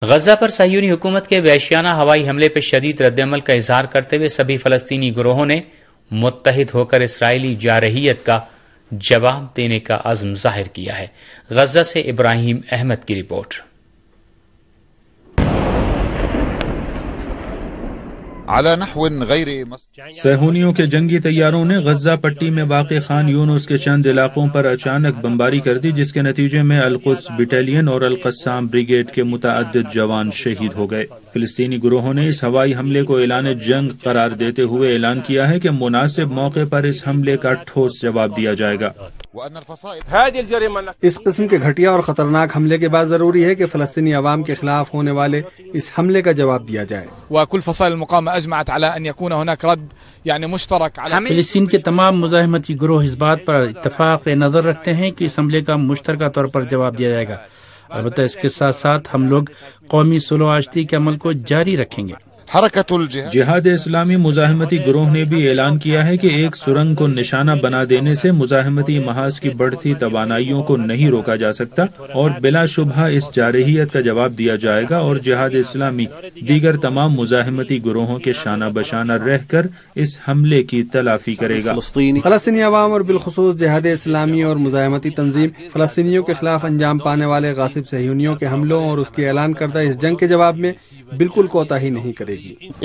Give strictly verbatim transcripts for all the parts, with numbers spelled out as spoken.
غزہ پر صہیونی حکومت کے وحشیانہ ہوائی حملے پر شدید رد عمل کا اظہار کرتے ہوئے سبھی فلسطینی گروہوں نے متحد ہو کر اسرائیلی جارحیت کا جواب دینے کا عزم ظاہر کیا ہے۔ غزہ سے ابراہیم احمد کی رپورٹ۔ صہیونیوں کے جنگی طیاروں نے غزہ پٹی میں واقع خان یونس کے چند علاقوں پر اچانک بمباری کر دی، جس کے نتیجے میں القدس بٹالین اور القسام بریگیڈ کے متعدد جوان شہید ہو گئے۔ فلسطینی گروہوں نے اس ہوائی حملے کو اعلان جنگ قرار دیتے ہوئے اعلان کیا ہے کہ مناسب موقع پر اس حملے کا ٹھوس جواب دیا جائے گا۔ اس قسم کے گھٹیا اور خطرناک حملے کے بعد ضروری ہے کہ فلسطینی عوام کے خلاف ہونے والے اس حملے کا جواب دیا جائے۔ وكل فصائل المقاومة أجمعت على أن يكون هناك رد يعني مشترك على فلسطین کے تمام مزاحمتی گروہ اس بات پر اتفاق نظر رکھتے ہیں کہ اس حملے کا مشترکہ طور پر جواب دیا جائے گا۔ البتہ اس کے ساتھ ساتھ ہم لوگ قومی صلح و آشتی کے عمل کو جاری رکھیں گے۔ جہاد اسلامی مزاحمتی گروہ نے بھی اعلان کیا ہے کہ ایک سرنگ کو نشانہ بنا دینے سے مزاحمتی محاذ کی بڑھتی توانائیوں کو نہیں روکا جا سکتا اور بلا شبہ اس جارحیت کا جواب دیا جائے گا، اور جہاد اسلامی دیگر تمام مزاحمتی گروہوں کے شانہ بشانہ رہ کر اس حملے کی تلافی کرے گا۔ فلسطینی عوام اور بالخصوص جہاد اسلامی اور مزاحمتی تنظیم فلسطینیوں کے خلاف انجام پانے والے غاصب صہیونیوں کے حملوں اور اس کے اعلان کردہ اس جنگ کے جواب میں بالکل کوتاہی نہیں کرے گی۔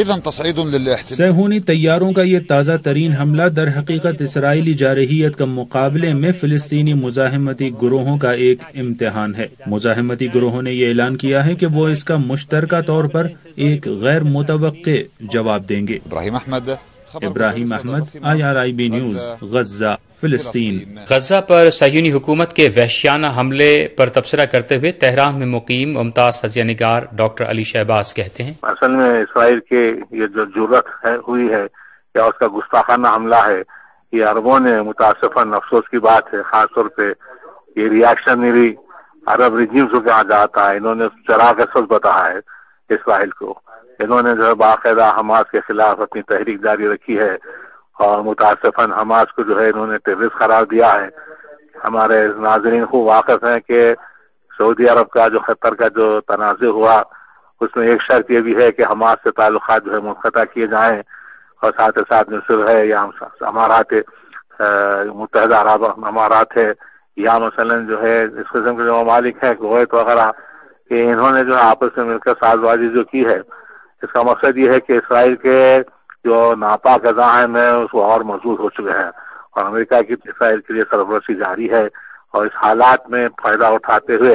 صہیونی طیاروں کا یہ تازہ ترین حملہ در حقیقت اسرائیلی جارحیت کا مقابلے میں فلسطینی مزاحمتی گروہوں کا ایک امتحان ہے۔ مزاحمتی گروہوں نے یہ اعلان کیا ہے کہ وہ اس کا مشترکہ طور پر ایک غیر متوقع جواب دیں گے۔ Ibrahim Ahmed Ibrahim Ahmed I R I B news, Gaza, Palestine. Gaza پر صہیونی حکومت کے وحشیانہ حملے پر تبصرہ کرتے ہوئے تہران میں مقیم ممتاز تجزیہ نگار ڈاکٹر علی شہباز کہتے ہیں، اصل میں اسرائیل کے یہ جو جرأت ہے ہوئی ہے یا اس کا گستاخانہ حملہ ہے، یہ عربوں نے متاسفاً افسوس کی بات ہے، خاص طور پہ یہ ریاکشنری عرب ریجیمز کو کہا جاتا ہے، انہوں نے چراغ اسود بتایا ہے اسرائیل کو۔ انہوں نے جو ہے باقاعدہ حماس کے خلاف اپنی تحریک جاری رکھی ہے اور متاسفاً حماس کو جو ہے انہوں نے ٹیررسٹ قرار دیا ہے۔ ہمارے ناظرین کو واقف ہیں کہ سعودی عرب کا جو قطر کا جو تنازع ہوا، اس میں ایک شرط یہ بھی ہے کہ حماس سے تعلقات جو ہے منقطع کیے جائیں، اور ساتھ ساتھ مصر ہے یا امارات متحدہ عرب امارات ہے یا مثلا جو ہے اس قسم کے جو ممالک ہیں کویت وغیرہ، کہ انہوں نے جو ہے آپس میں مل کر ساز بازی جو کی ہے، اس کا مقصد یہ ہے کہ اسرائیل کے جو ناپاک عزائم ہیں اس کو اور مضبوط ہو چکے ہیں، اور امریکہ کی اسرائیل کے لیے سرپرستی جاری ہے، اور اس حالات میں فائدہ اٹھاتے ہوئے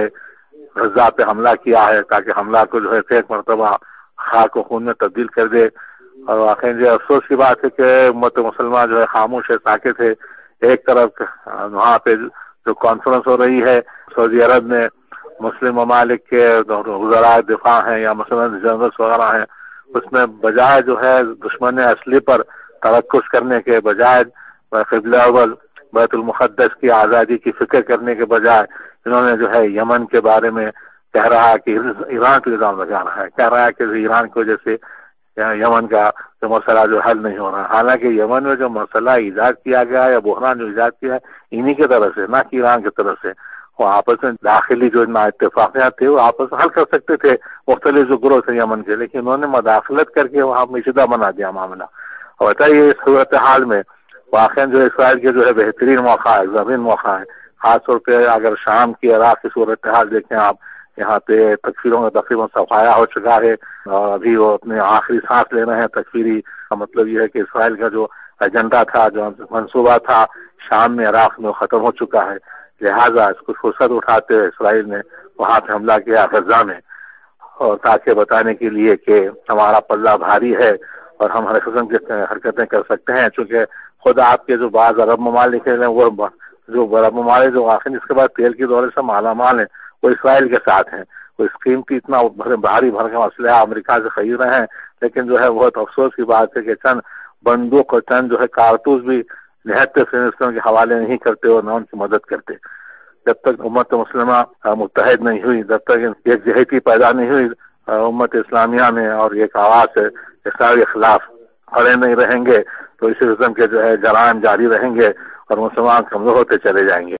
غزہ پہ حملہ کیا ہے تاکہ حملہ کو جو ہے ایک مرتبہ خاک و خون میں تبدیل کر دے۔ اور واقعی جو افسوس کی بات ہے کہ امت مسلمہ جو ہے خاموش ہے، ساکت ہے۔ ایک طرف وہاں پہ جو کانفرنس ہو رہی ہے سعودی عرب میں، مسلم ممالک کے وزراء دفاع ہیں یا مثلا جنرلز وغیرہ ہیں، اس میں بجائے جو ہے دشمن اصلی پر ترکز کرنے کے بجائے قبلہ اول بیت المقدس کی آزادی کی فکر کرنے کے بجائے انہوں نے جو ہے یمن کے بارے میں کہہ رہا ہے کہ ایران کو الزام لگا رہا ہے، کہہ رہا ہے کہ ایران کی وجہ سے یمن کا جو مسئلہ جو حل نہیں ہو رہا، حالانکہ یمن میں جو مسئلہ ایجاد کیا گیا یا بحران جو ایجاد کیا ہے انہی کی طرف سے، نہ کہ ایران کی طرف سے۔ وہ آپس میں داخلی جو نا اتفاقیات تھے وہ آپس میں حل کر سکتے تھے، مختلف جو گروہ تھے یمن کے، لیکن انہوں نے مداخلت کر کے وہاں پیچیدہ بنا دیا معاملہ۔ اور بتائیے اس صورتحال میں واقعی جو اسرائیل کے جو ہے بہترین موقع ہے، زمین موقع ہے، خاص طور پہ اگر شام کی عراق کی صورتحال دیکھیں آپ، یہاں پہ تکفیروں کا تقریباً صفایا ہو چکا ہے، اور ابھی وہ اپنے آخری سانس لے رہے ہیں تکفیری کا۔ مطلب یہ ہے کہ اسرائیل کا جو ایجنڈا تھا، جو منصوبہ تھا شام میں عراق میں، ختم ہو چکا ہے، لہٰذا اس کو فرصت اٹھاتے ہوئے اسرائیل نے وہاں پہ حملہ کیا غزہ میں، اور تاکہ بتانے کے لیے کہ ہمارا پلہ بھاری ہے اور ہم ہر قسم کی حرکتیں کر سکتے ہیں، چونکہ خود آپ کے جو بعض عرب ممالک ہیں وہ جو عرب ممالک جو واقعی اس کے بعد تیل کی دولت سے مالا مال ہیں، وہ اسرائیل کے ساتھ ہیں۔ وہ اس قیمتی اتنا بھاری بھرکم اسلحہ امریکہ سے خرید رہے ہیں، لیکن جو ہے بہت افسوس کی بات ہے کہ چند بندوق اور چند جو ہے کارتوس بھی نہایت فلسطین کے حوالے نہیں کرتے اور نہ ان کی مدد کرتے۔ جب تک امت مسلمہ متحد نہیں ہوئی، جب تک ایک جہتی پیدا نہیں ہوئی امت اسلامیہ میں، اور ایک آواز سے اسرائیل کے خلاف کھڑے نہیں رہیں گے، تو اسی قسم کے جو ہے جرائم جاری رہیں گے اور مسلمان کمزور ہوتے چلے جائیں گے۔